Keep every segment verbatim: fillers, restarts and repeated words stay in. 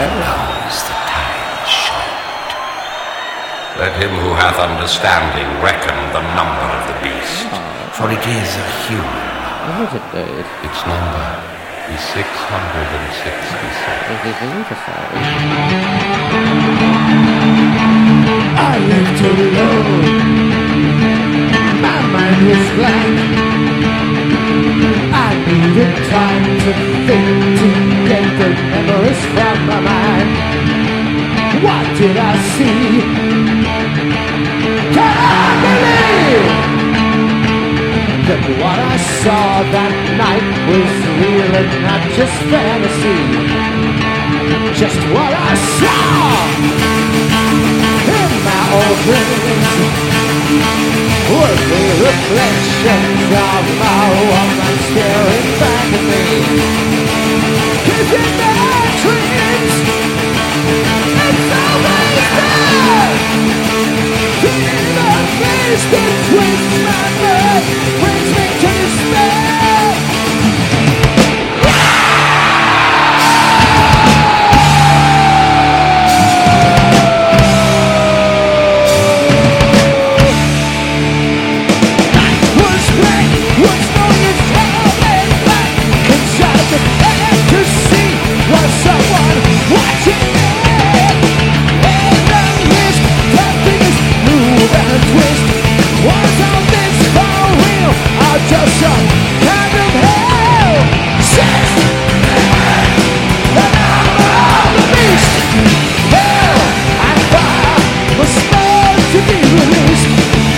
Now is the time short. Let him who hath understanding reckon the number of the beast, for it is a human. What is it, dude? Its number is six hundred sixty-seven. It is beautiful. I lived alone. My mind was blank. I needed time to think, to get the memories from my mind. What did I see? Can I believe that what I saw that night was real and not just fantasy? Just what I saw in my old dreams were the reflections of my woman staring back at me. 'Cause in my dreams, it's always there. In the face that twists my mind, brings me to despair. Just some kind of hell. Six, the number of the beast. Hell and fire was supposed to be released.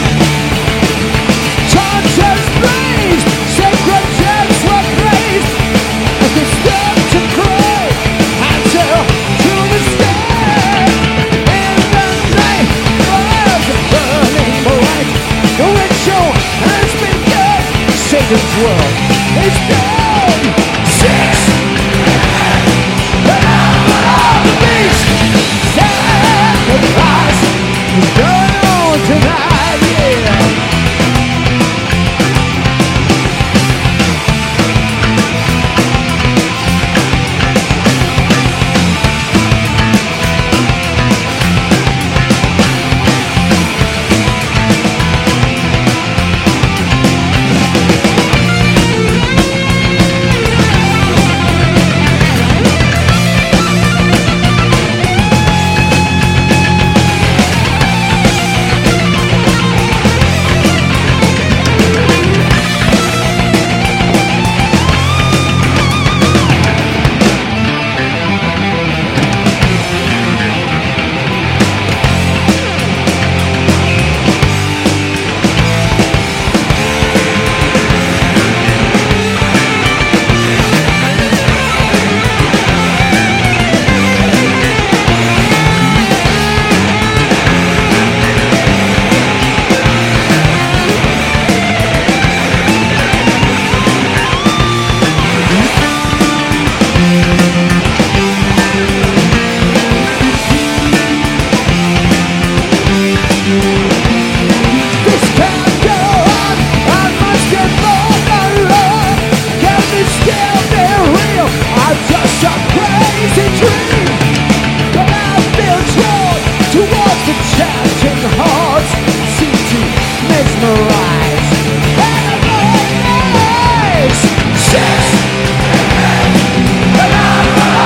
Torches blazed, sacred gems were praised as they stood to grow until to the sky. In the night was burning bright. The ritual has begun. Satan's world is done. Six, the number of the beast. Sacrifice is going on tonight, yeah.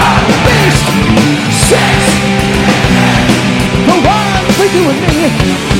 You and me